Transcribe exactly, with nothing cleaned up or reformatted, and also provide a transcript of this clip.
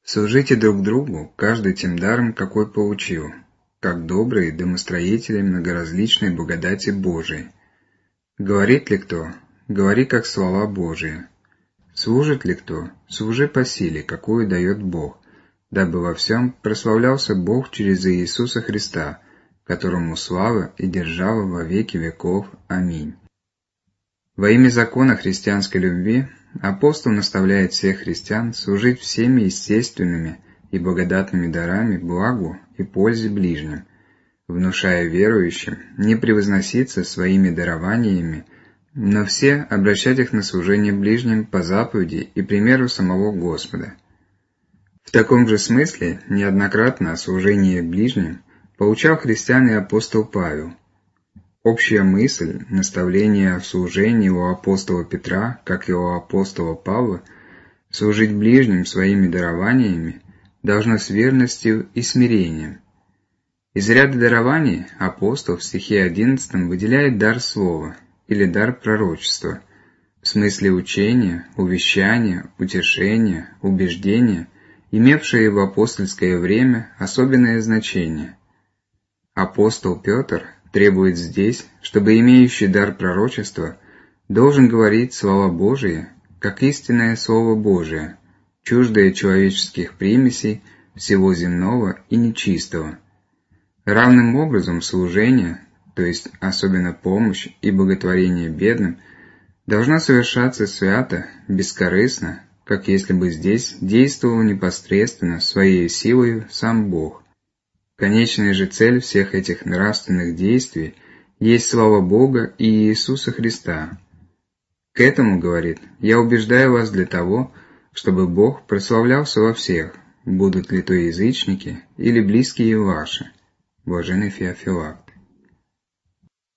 Служите друг другу, каждый тем даром, какой получил, как добрые домостроители многоразличной благодати Божией. Говорит ли кто? Говори, как слова Божии. Служит ли кто? Служи по силе, какую дает Бог, дабы во всем прославлялся Бог через Иисуса Христа, которому слава и держава во веки веков. Аминь. Во имя закона христианской любви апостол наставляет всех христиан служить всеми естественными и благодатными дарами благу и пользе ближним, внушая верующим не превозноситься своими дарованиями, но все обращать их на служение ближним по заповеди и примеру самого Господа. В таком же смысле неоднократно о служении ближним поучал христиан и апостол Павел. Общая мысль, наставление в служении у апостола Петра, как и у апостола Павла, служить ближним своими дарованиями должно с верностью и смирением. Из ряда дарований апостол в стихе одиннадцатом выделяет дар слова или дар пророчества, в смысле учения, увещания, утешения, убеждения, имевшие в апостольское время особенное значение. Апостол Петр требует здесь, чтобы имеющий дар пророчества должен говорить слова Божии, как истинное Слово Божие, чуждое человеческих примесей, всего земного и нечистого. Равным образом служение, то есть особенно помощь и боготворение бедным, должно совершаться свято, бескорыстно, как если бы здесь действовал непосредственно своей силой сам Бог. Конечная же цель всех этих нравственных действий есть слава Бога и Иисуса Христа. К этому, говорит, я убеждаю вас для того, чтобы Бог прославлялся во всех, будут ли то язычники или близкие ваши. Блаженный Феофилакт.